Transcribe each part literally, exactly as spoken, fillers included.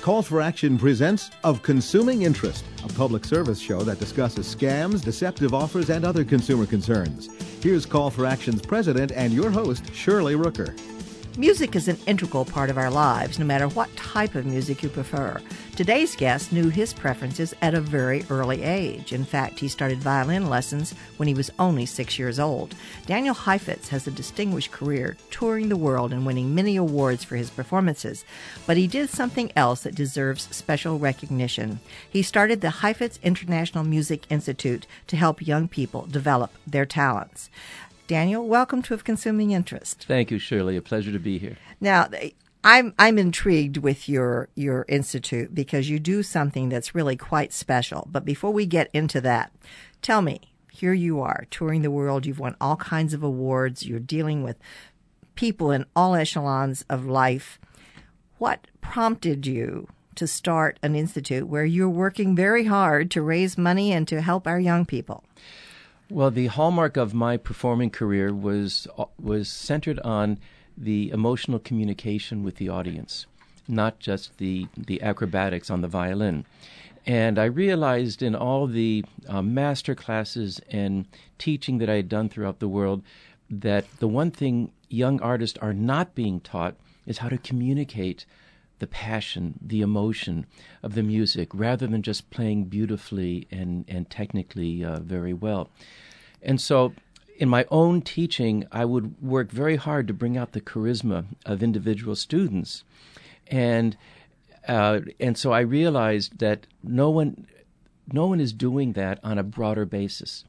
Call for Action presents Of Consuming Interest, a public service show that discusses scams, deceptive offers, and other consumer concerns. Here's Call for Action's president and your host, Shirley Rooker. Music is an integral part of our lives, no matter what type of music you prefer. Today's guest knew his preferences at a very early age. In fact, he started violin lessons when he was only six years old. Daniel Heifetz has a distinguished career touring the world and winning many awards for his performances. But he did something else that deserves special recognition. He started the Heifetz International Music Institute to help young people develop their talents. Daniel, welcome to Of Consuming Interest. Thank you, Shirley. A pleasure to be here. Now, I'm I'm intrigued with your your institute because you do something that's really quite special. But before we get into that, tell me, here you are touring the world. You've won all kinds of awards. You're dealing with people in all echelons of life. What prompted you to start an institute where you're working very hard to raise money and to help our young people? Well, the hallmark of my performing career was was centered on the emotional communication with the audience, not just the, the acrobatics on the violin. And I realized in all the uh, master classes and teaching that I had done throughout the world that the one thing young artists are not being taught is how to communicate the passion, the emotion of the music, rather than just playing beautifully and, and technically uh, very well. And so in my own teaching, I would work very hard to bring out the charisma of individual students. And uh, and so I realized that no one no one is doing that on a broader basis.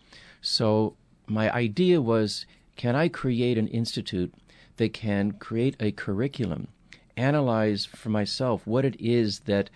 So my idea was, can I create an institute that can create a curriculum, analyze for myself what it is that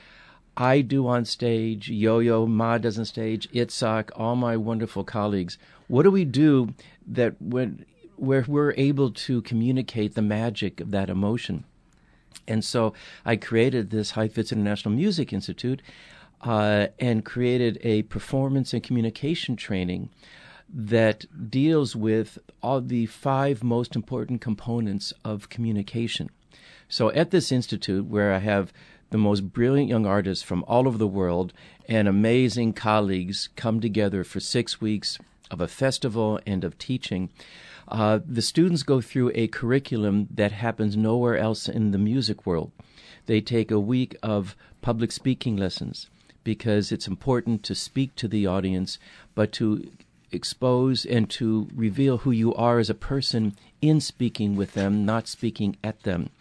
I do on stage, Yo-Yo Ma does on stage, Itzhak, all my wonderful colleagues. What do we do that when where we're able to communicate the magic of that emotion? And so I created this Heifetz International Music Institute uh, and created a performance and communication training that deals with all the five most important components of communication. So at this institute, where I have the most brilliant young artists from all over the world and amazing colleagues come together for six weeks of a festival and of teaching, uh, the students go through a curriculum that happens nowhere else in the music world. They take a week of public speaking lessons because it's important to speak to the audience, but to expose and to reveal who you are as a person in speaking with them, not speaking at them.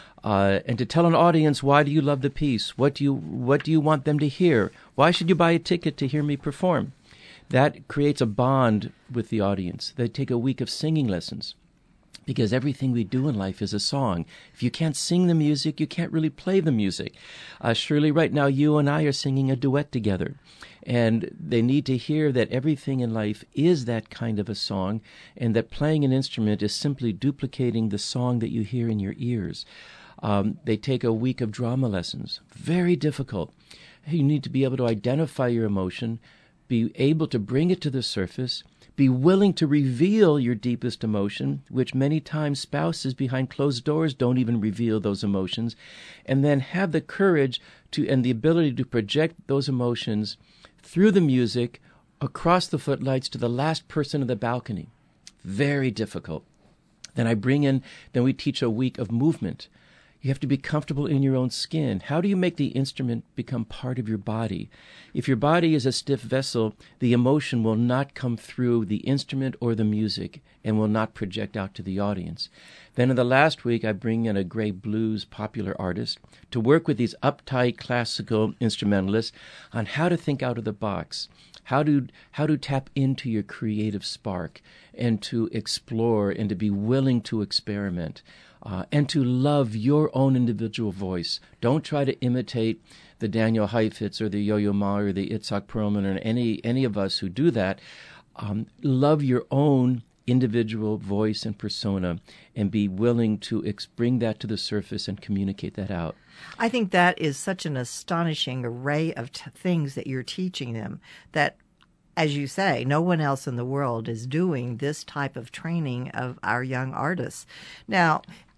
Uh, and to tell an audience, why do you love the piece? What do you what do you want them to hear? Why should you buy a ticket to hear me perform? That creates a bond with the audience. They take a week of singing lessons because everything we do in life is a song. If you can't sing the music, you can't really play the music. Uh, Shirley, right now you and I are singing a duet together. And they need to hear that everything in life is that kind of a song, and that playing an instrument is simply duplicating the song that you hear in your ears. Um, they take a week of drama lessons. Very difficult. You need to be able to identify your emotion, be able to bring it to the surface, be willing to reveal your deepest emotion, which many times spouses behind closed doors don't even reveal those emotions, and then have the courage to and the ability to project those emotions through the music across the footlights to the last person on the balcony. Very difficult. Then I bring in, then we teach a week of movement. You have to be comfortable in your own skin. How do you make the instrument become part of your body? If your body is a stiff vessel, the emotion will not come through the instrument or the music and will not project out to the audience. Then in the last week, I bring in a great blues popular artist to work with these uptight classical instrumentalists on how to think out of the box, how to how to tap into your creative spark and to explore and to be willing to experiment. Uh, and to love your own individual voice. Don't try to imitate the Daniel Heifetz or the Yo-Yo Ma or the Itzhak Perlman or any any of us who do that. Um, love your own individual voice and persona and be willing to ex- bring that to the surface and communicate that out. I think that is such an astonishing array of t- things that you're teaching them that, as you say, no one else in the world is doing this type of training of our young artists. Now,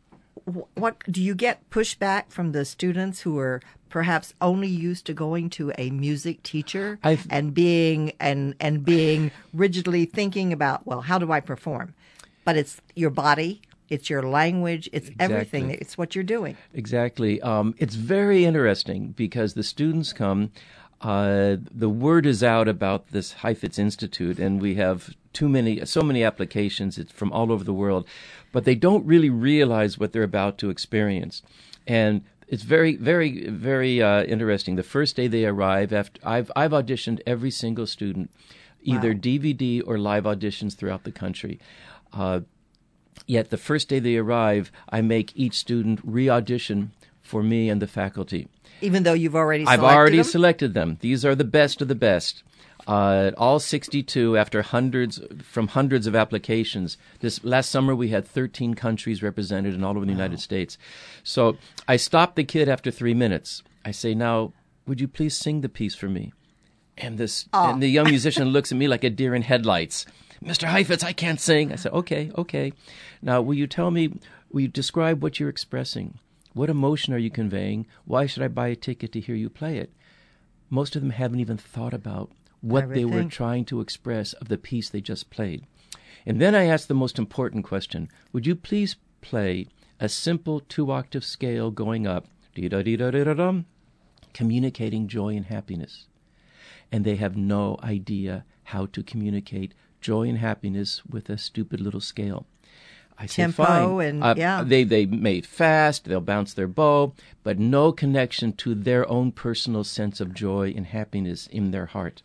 what do you get pushback from the students who are perhaps only used to going to a music teacher I've, and being and and being rigidly thinking about, well, how do I perform? But it's your body, it's your language, it's exactly. everything. It's what you're doing. Exactly. Um, it's very interesting because the students come. Uh, the word is out about this Heifetz Institute, and we have too many, so many applications it's from all over the world, but they don't really realize what they're about to experience. And it's very, very, very uh, interesting. The first day they arrive, after I've I've auditioned every single student, either Wow. D V D or live auditions throughout the country. Uh, yet the first day they arrive, I make each student re-audition for me and the faculty. Even though you've already I've selected already them? selected them. These are the best of the best. Uh, all sixty-two, after hundreds from hundreds of applications. This last summer we had thirteen countries represented and all over the United States. So I stopped the kid after three minutes. I say, now, would you please sing the piece for me? And this Oh. and the young musician looks at me like a deer in headlights. Mister Heifetz, I can't sing. I said, okay, okay. Now, will you tell me, will you describe what you're expressing? What emotion are you conveying? Why should I buy a ticket to hear you play it? Most of them haven't even thought about what they were Everything. trying to express of the piece they just played. And then I asked the most important question. Would you please play a simple two-octave scale going up, dee-da-dee-da-dee-da-dum, communicating joy and happiness? And they have no idea how to communicate joy and happiness with a stupid little scale. I say, Tempo fine. and- Uh, yeah. They they made fast, they'll bounce their bow, but no connection to their own personal sense of joy and happiness in their heart.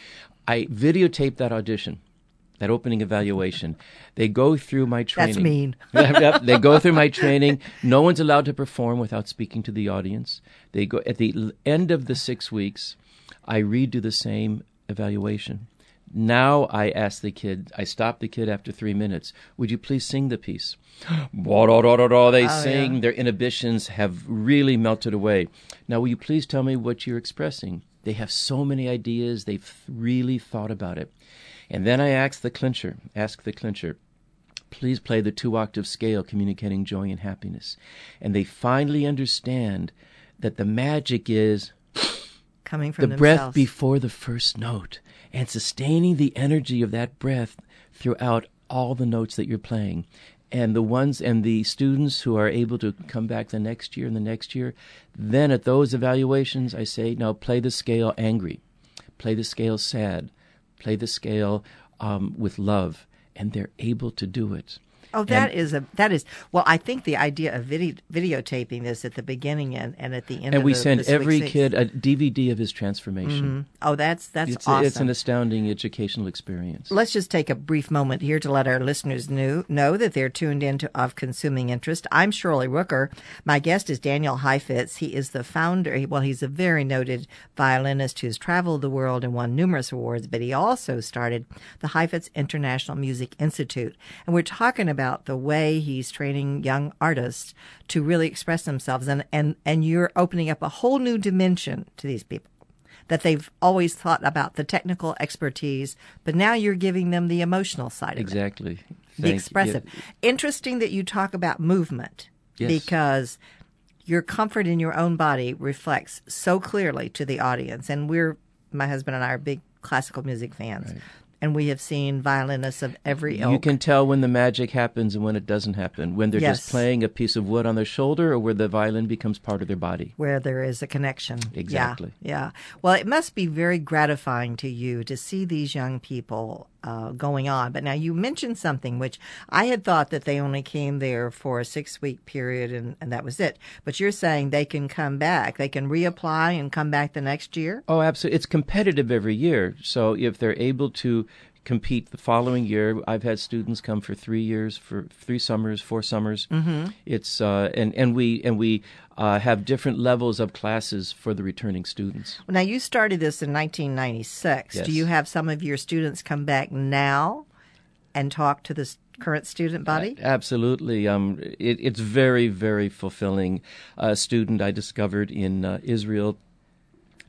I videotaped that audition, that opening evaluation. They go through my training. That's mean. Yep, yep. They go through my training. No one's allowed to perform without speaking to the audience. They go at the l- end of the six weeks, I redo the same evaluation. Now I ask the kid, I stop the kid after three minutes, would you please sing the piece? Ba-da-da-da-da, they Oh, sing. yeah. Their inhibitions have really melted away. Now, will you please tell me what you're expressing? They have so many ideas. They've really thought about it. And then I ask the clincher, ask the clincher, please play the two-octave scale communicating joy and happiness. And they finally understand that the magic is Coming from the breath themselves. before the first note and sustaining the energy of that breath throughout all the notes that you're playing. And the ones and the students who are able to come back the next year and the next year, then at those evaluations, I say, now play the scale angry, play the scale sad, play the scale um, with love, and they're able to do it. Oh, that And- is a that is well. I think the idea of video, videotaping this at the beginning and, and at the end, And of we the, send the every six- kid a D V D of his transformation. Oh, that's that's It's, awesome. it's an astounding educational experience. Let's just take a brief moment here to let our listeners know, know that they're tuned into Of Consuming Interest. I'm Shirley Rooker. My guest is Daniel Heifetz. He is the founder, well, he's a very noted violinist who's traveled the world and won numerous awards, but he also started the Heifetz International Music Institute. And we're talking about the way he's training young artists to really express themselves. And, and, and you're opening up a whole new dimension to these people, that they've always thought about the technical expertise, but now you're giving them the emotional side of it, Exactly. the Thank- expressive. yeah. Interesting that you talk about movement, Yes. because your comfort in your own body reflects so clearly to the audience. And we're, my husband and I are big classical music fans. Right. And we have seen violinists of every ilk. You can tell when the magic happens and when it doesn't happen, when they're Yes. just playing a piece of wood on their shoulder or where the violin becomes part of their body. where there is a connection. Exactly. Yeah, yeah. Well, it must be very gratifying to you to see these young people uh, going on. But now you mentioned something which I had thought that they only came there for a six-week period and, and that was it. But you're saying they can come back. They can reapply and come back the next year? Oh, absolutely. It's competitive every year. So if they're able to compete the following year, I've had students come for three years, for three summers, four summers. Mm-hmm. It's uh, and and we and we uh, have different levels of classes for the returning students. Now, you started this in nineteen ninety-six. Yes. Do you have some of your students come back now and talk to the s- current student body? Absolutely. Um, it, it's very, very fulfilling. A student I discovered in uh, Israel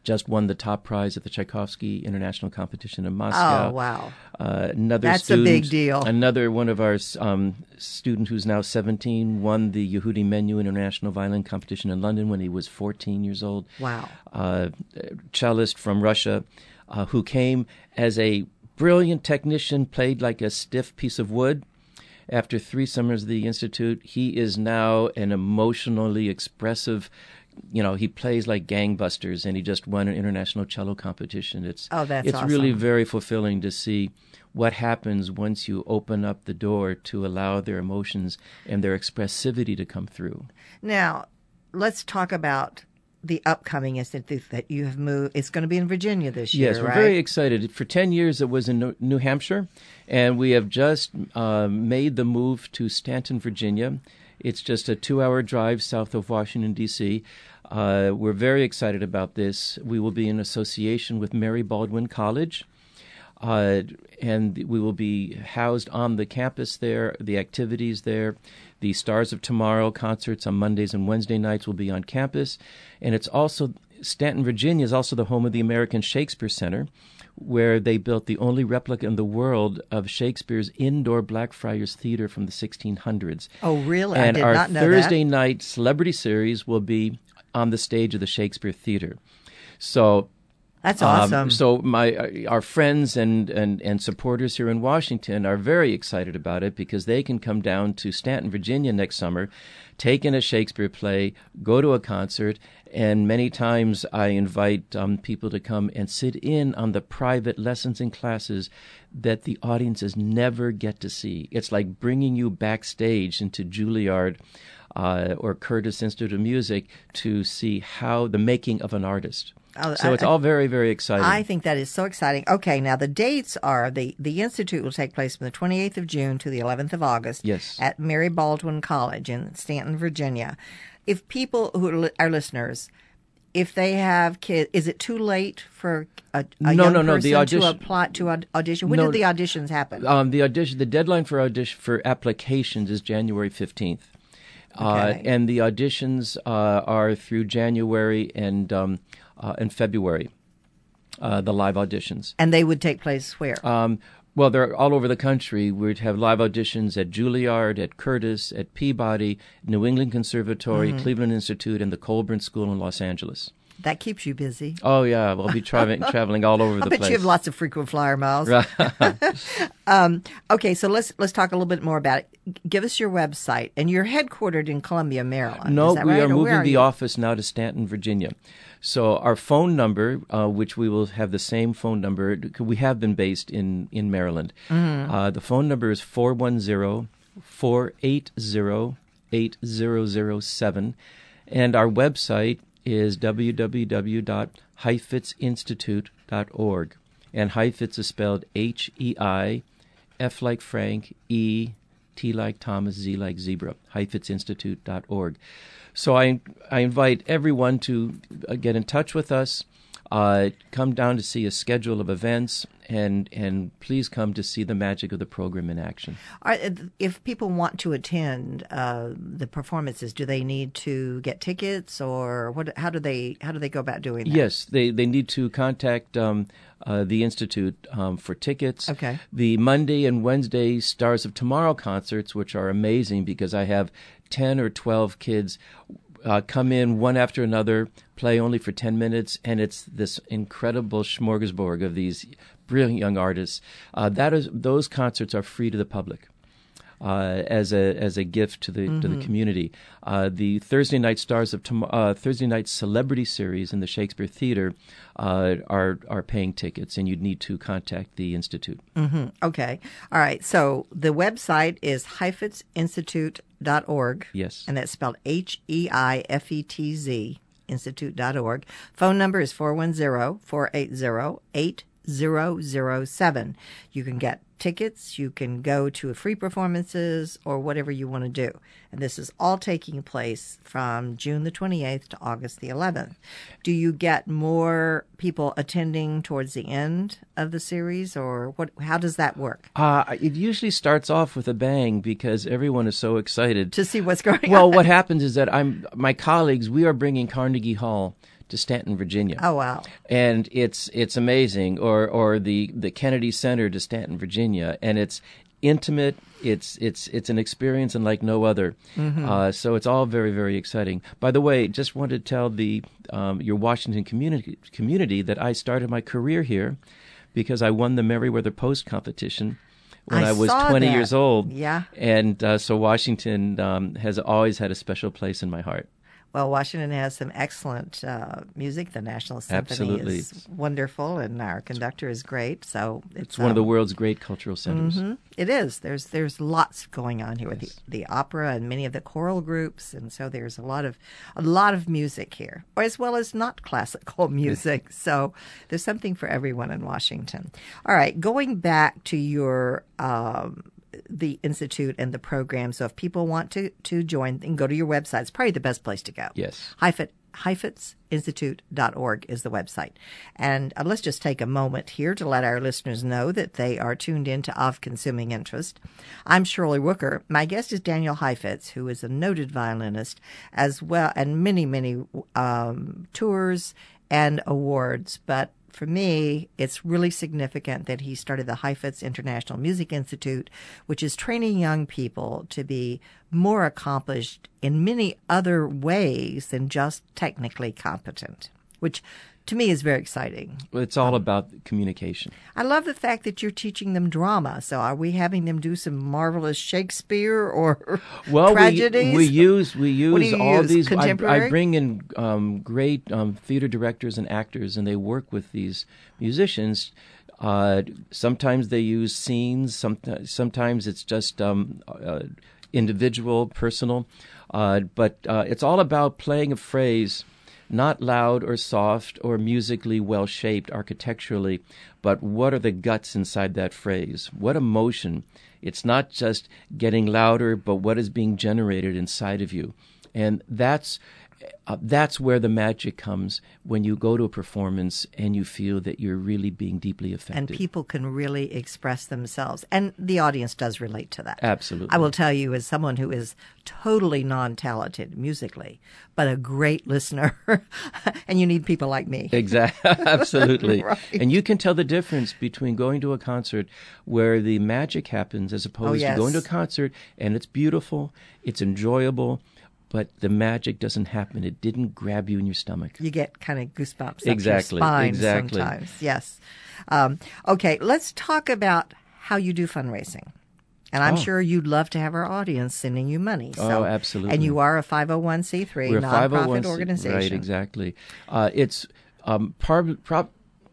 just won the top prize at the Tchaikovsky International Competition in Moscow. Oh, wow. Uh, another That's student, a big deal. Another one of our um, student who's now seventeen won the Yehudi Menu International Violin Competition in London when he was fourteen years old. Wow. Uh, cellist from Russia uh, who came as a brilliant technician, played like a stiff piece of wood. After three summers of the Institute, he is now an emotionally expressive, you know, he plays like gangbusters, and he just won an international cello competition. It's, oh, that's It's awesome. really very fulfilling to see what happens once you open up the door to allow their emotions and their expressivity to come through. Now, let's talk about the upcoming institute that you have moved. It's going to be in Virginia this year, yes, we're right? very excited. For ten years, it was in New Hampshire, and we have just uh, made the move to Stanton, Virginia. It's just a two-hour drive south of Washington, D C Uh, we're very excited about this. We will be in association with Mary Baldwin College, uh, and we will be housed on the campus there, the activities there. The Stars of Tomorrow concerts on Mondays and Wednesday nights will be on campus. And it's also, Stanton, Virginia is also the home of the American Shakespeare Center, where they built the only replica in the world of Shakespeare's indoor Blackfriars Theater from the sixteen hundreds. Oh, really? And I did our not know Thursday that. night celebrity series will be on the stage of the Shakespeare Theater. So That's awesome. Um, so my our friends and, and, and supporters here in Washington are very excited about it because they can come down to Stanton, Virginia next summer, take in a Shakespeare play, go to a concert, and many times I invite um, people to come and sit in on the private lessons and classes that the audiences never get to see. It's like bringing you backstage into Juilliard uh, or Curtis Institute of Music to see how the making of an artist. Oh, So I- it's all very, very exciting. I think that is so exciting. Okay, now the dates are the, the Institute will take place from the twenty-eighth of June to the eleventh of August Yes. at Mary Baldwin College in Stanton, Virginia. If people who are li- our listeners, if they have kids, is it too late for a, a No, young no, no, person the audition- to apply to aud- audition? When No, did the auditions happen? Um, the audition, the deadline for audition for applications is January fifteenth, uh, Okay. and the auditions uh, are through January and um, uh, and February. Uh, the live auditions. And they would take place where? Um, well, they're all over the country. We'd have live auditions at Juilliard, at Curtis, at Peabody, New England Conservatory, Mm-hmm. Cleveland Institute, and the Colburn School in Los Angeles. That keeps you busy. Oh yeah, we'll be traveling traveling all over I the bet place. you have lots of frequent flyer miles. Right. Um, okay, so let's let's talk a little bit more about it. G- Give us your website, and you're headquartered in Columbia, Maryland. No, Is that we right? are Or where moving are the you? office now to Stanton, Virginia. So our phone number, uh, which we will have the same phone number, we have been based in, in Maryland. Mm-hmm. Uh, the phone number is four one zero, four eight zero, eight zero zero seven. And our website is w w w dot heifetz institute dot org. And Heifetz is spelled H E I, F like Frank, E, T like Thomas, Z like Zebra, heifetz institute dot org. So I I invite everyone to uh, get in touch with us, uh, come down to see a schedule of events, and and please come to see the magic of the program in action. Are, if people want to attend uh, the performances, do they need to get tickets, or what? How do they how do they go about doing that? Yes, they, they need to contact um, uh, the Institute um, for tickets. Okay. The Monday and Wednesday Stars of Tomorrow concerts, which are amazing because I have ten or twelve kids uh, come in one after another, play only for ten minutes, and it's this incredible smorgasbord of these brilliant young artists. Uh, that is, those concerts are free to the public. Uh, as a as a gift to the Mm-hmm. to the community, uh, the Thursday night stars of Tom- uh, Thursday night celebrity series in the Shakespeare Theater uh, are are paying tickets, and you'd need to contact the Institute. Mm-hmm. Okay. All right. So the website is heifetz institute dot org. Yes. And that's spelled H E I F E T Z, institute dot org. Phone number is four one zero, four eight zero, eight zero zero seven. You can get tickets, you can go to free performances, or whatever you want to do. And this is all taking place from June the twenty-eighth to August the eleventh. Do you get more people attending towards the end of the series, or what? How does that work? Uh, it usually starts off with a bang because everyone is so excited. To see what's going Well, on? what happens is that I'm my colleagues. We are bringing Carnegie Hall to Stanton, Virginia. Oh, wow. And it's it's amazing. Or or the, the Kennedy Center to Stanton, Virginia. And it's intimate. It's it's it's an experience unlike no other. Mm-hmm. Uh, so it's all very, very exciting. By the way, just wanted to tell the um, your Washington community community that I started my career here because I won the Merriweather Post competition when I, I was saw twenty that. years old. Yeah. And uh, so Washington um, has always had a special place in my heart. Well, Washington has some excellent uh, music. The National Symphony Absolutely. is wonderful, and our conductor is great. So it's, It's one um, of the world's great cultural centers. Mm-hmm. It is. There's there's lots going on here with Yes. the, the opera and many of the choral groups, and so there's a lot of a lot of music here, or as well as not classical music. So there's something for everyone in Washington. All right, going back to your. Um, the Institute and the program. So if people want to, to join, then go to your website. It's probably the best place to go. Yes. Heifetz, heifetz institute dot org is the website. And uh, let's just take a moment here to let our listeners know that they are tuned in to Of Consuming Interest. I'm Shirley Wooker. My guest is Daniel Heifetz, who is a noted violinist as well, and many, many um, tours and awards. But for me, it's really significant that he started the Heifetz International Music Institute, which is training young people to be more accomplished in many other ways than just technically competent, which to me is very exciting. Well, it's all um, about communication. I love the fact that you're teaching them drama. So are we having them do some marvelous Shakespeare or well, tragedies? We, we use we use all use? these. Contemporary? I, I bring in um, great um, theater directors and actors, and they work with these musicians. Uh, sometimes they use scenes. Some, sometimes it's just um, uh, individual, personal. Uh, but uh, it's all about playing a phrase. Not loud or soft or musically well-shaped architecturally, but what are the guts inside that phrase? What emotion? It's not just getting louder, but what is being generated inside of you. And that's uh, that's where the magic comes when you go to a performance and you feel that you're really being deeply affected. And people can really express themselves. And the audience does relate to that. Absolutely. I will tell you, as someone who is totally non-talented musically, but a great listener, and you need people like me. Exactly. Absolutely. Right. And you can tell the difference between going to a concert where the magic happens as opposed oh, yes. to going to a concert and it's beautiful, it's enjoyable, but the magic doesn't happen. It didn't grab you in your stomach. You get kind of goosebumps exactly. up your spine exactly. sometimes. Yes. Um, okay, let's talk about how you do fundraising. And I'm oh. sure you'd love to have our audience sending you money. So, oh, absolutely. And you are a five oh one c three We're nonprofit a five oh one c organization. Right, exactly. Uh, it's um, par- prob-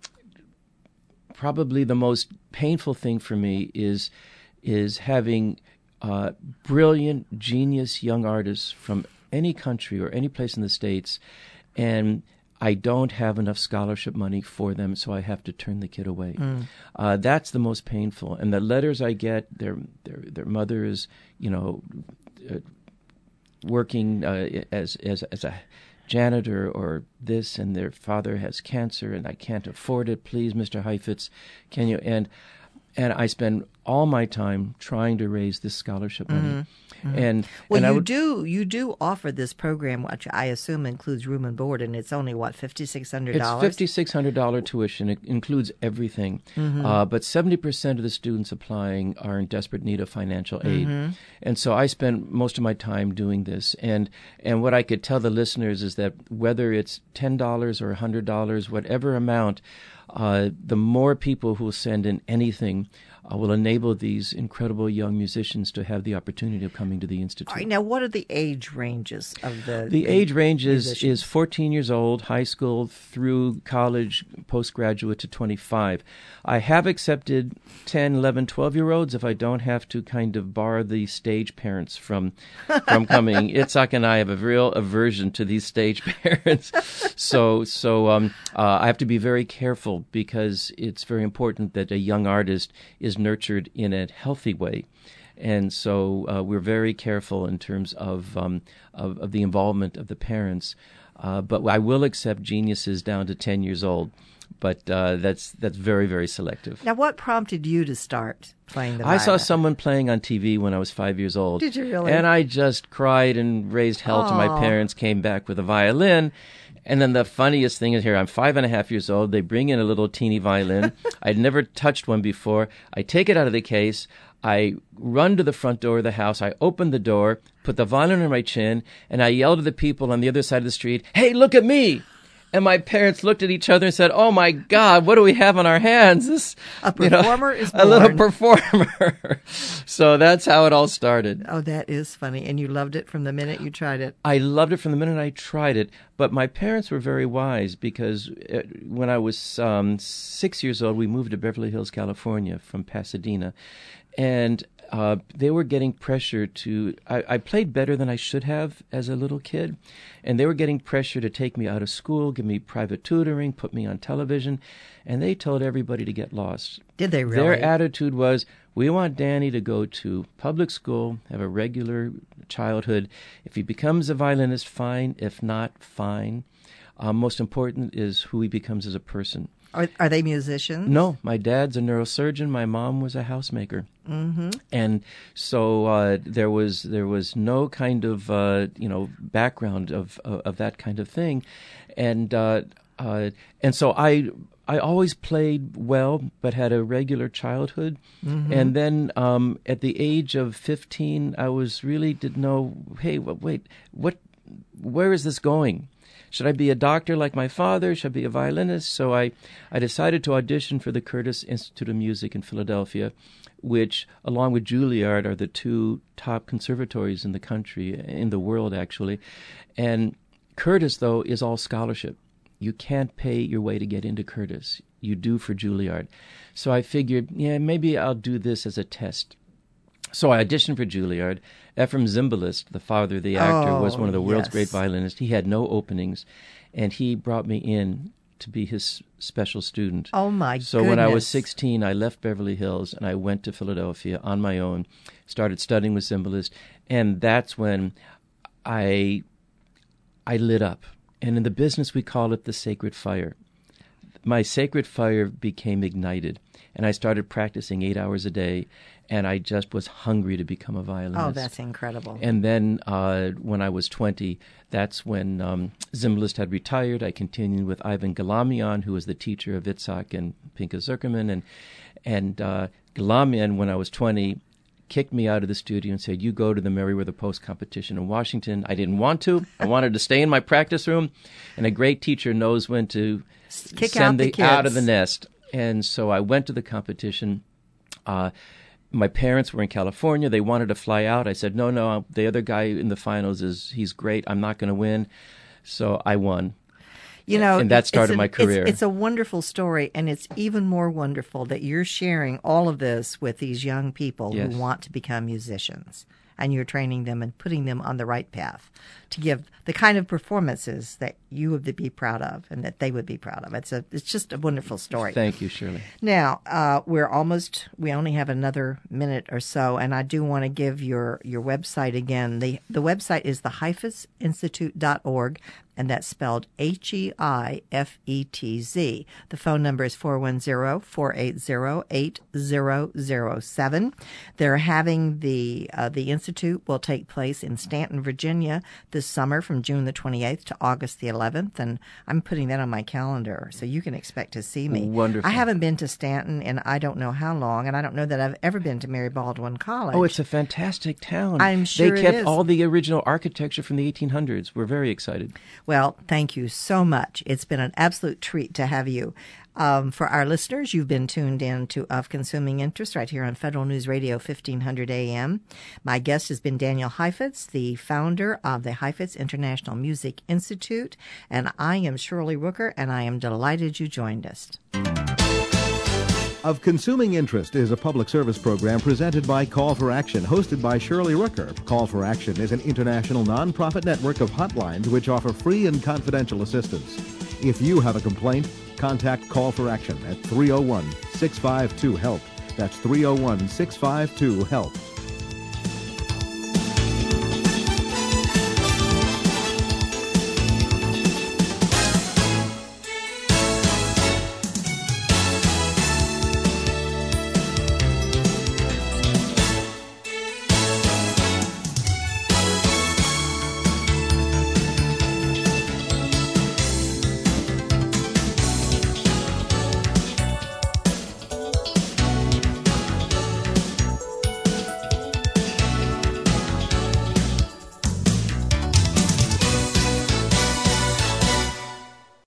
probably the most painful thing for me is is having uh, brilliant, genius young artists from any country or any place in the States, and I don't have enough scholarship money for them, so I have to turn the kid away. Mm. Uh, that's the most painful. And the letters I get, their their their mother is, you know, uh, working uh, as as as a janitor or this, and their father has cancer, and I can't afford it. Please, Mister Heifetz, can you? And and I spend all my time trying to raise this scholarship money. Mm-hmm. Mm-hmm. And well, and you I would, do you do offer this program, which I assume includes room and board, and it's only what fifty six hundred dollars. It's fifty six hundred dollar tuition. It includes everything, mm-hmm. uh, but seventy percent of the students applying are in desperate need of financial aid, mm-hmm. and so I spend most of my time doing this. And and what I could tell the listeners is that whether it's ten dollars or a hundred dollars, whatever amount, uh, the more people who will send in anything. Uh, will enable these incredible young musicians to have the opportunity of coming to the Institute. All right, now, what are the age ranges of the The, the age range is, is fourteen years old, high school through college, postgraduate to twenty-five. I have accepted ten, eleven, twelve-year-olds if I don't have to kind of bar the stage parents from from coming. Itzhak and I have a real aversion to these stage parents. so so um, uh, I have to be very careful because it's very important that a young artist is nurtured in a healthy way. And so uh, we're very careful in terms of, um, of, of the involvement of the parents. Uh, but I will accept geniuses down to ten years old. But uh, that's that's very, very selective. Now, what prompted you to start playing the violin? I saw someone playing on T V when I was five years old. Did you really? And I just cried and raised hell Aww. to my parents, came back with a violin. And then the funniest thing is here, I'm five and a half years old. They bring in a little teeny violin. I'd never touched one before. I take it out of the case. I run to the front door of the house. I open the door, put the violin on my chin, and I yell to the people on the other side of the street, "Hey, look at me!" And my parents looked at each other and said, "Oh my God, what do we have on our hands? This, a performer you know, is born." A little performer. So that's how it all started. Oh, that is funny. And you loved it from the minute you tried it. I loved it from the minute I tried it. But my parents were very wise because when I was um, six years old, we moved to Beverly Hills, California from Pasadena. And uh, they were getting pressure to, I, I played better than I should have as a little kid, and they were getting pressure to take me out of school, give me private tutoring, put me on television, and they told everybody to get lost. Did they really? Their attitude was, we want Danny to go to public school, have a regular childhood. If he becomes a violinist, fine. If not, fine. Um, most important is who he becomes as a person. Are, are they musicians? No, my dad's a neurosurgeon. My mom was a housemaker, mm-hmm. and so uh, there was there was no kind of uh, you know background of, of of that kind of thing, and uh, uh, and so I I always played well, but had a regular childhood, mm-hmm. and then um, at the age of fifteen, I was really didn't know. Hey, wait, what? Where is this going? Should I be a doctor like my father? Should I be a violinist? So I, I decided to audition for the Curtis Institute of Music in Philadelphia, which, along with Juilliard, are the two top conservatories in the country, in the world, actually. And Curtis, though, is all scholarship. You can't pay your way to get into Curtis. You do for Juilliard. So I figured, yeah, maybe I'll do this as a test. So I auditioned for Juilliard. Ephraim Zimbalist, the father of the actor, oh, was one of the world's yes. great violinists. He had no openings, and he brought me in to be his special student. Oh, my so goodness. when I was sixteen, I left Beverly Hills, and I went to Philadelphia on my own, started studying with Zimbalist, and that's when I I lit up. And in the business, we call it the sacred fire. My sacred fire became ignited, and I started practicing eight hours a day, and I just was hungry to become a violinist. Oh, that's incredible. And then uh, when I was twenty, that's when um, Zimbalist had retired. I continued with Ivan Galamian, who was the teacher of Itzhak and Pinka Zuckerman. And, and uh, Galamian, when I was twenty, kicked me out of the studio and said, you go to the Meriwether Post competition in Washington. I didn't want to. I wanted to stay in my practice room. And a great teacher knows when to Kick send out the, the kids. out of the nest. And so I went to the competition. Uh, my parents were in California. They wanted to fly out. I said, no, no, the other guy in the finals, is he's great. I'm not going to win. So I won. You know, and that started an, my career. It's, it's a wonderful story, and it's even more wonderful that you're sharing all of this with these young people yes. who want to become musicians, and you're training them and putting them on the right path to give the kind of performances that you would be proud of and that they would be proud of. It's a, it's just a wonderful story. Thank you, Shirley. Now, uh, we're almost, we only have another minute or so, and I do want to give your, your website again. The, the website is the heifetz institute dot org, and that's spelled H E I F E T Z. The phone number is four one zero, four eight zero, eight zero zero seven. They're having the, uh, the Institute will take place in Stanton, Virginia this summer from June the twenty-eighth to August the eleventh, and I'm putting that on my calendar so you can expect to see me. Wonderful. I haven't been to Stanton in I don't know how long, and I don't know that I've ever been to Mary Baldwin College. Oh, it's a fantastic town. I'm sure They kept it is. all the original architecture from the eighteen hundreds. We're very excited. Well, thank you so much. It's been an absolute treat to have you. Um, for our listeners, you've been tuned in to Of Consuming Interest right here on Federal News Radio fifteen hundred A M. My guest has been Daniel Heifetz, the founder of the Heifetz International Music Institute, and I am Shirley Rooker, and I am delighted you joined us. Of Consuming Interest is a public service program presented by Call for Action, hosted by Shirley Rooker. Call for Action is an international nonprofit network of hotlines which offer free and confidential assistance. If you have a complaint, contact Call for Action at three oh one, six five two, HELP. That's three oh one, six five two, HELP.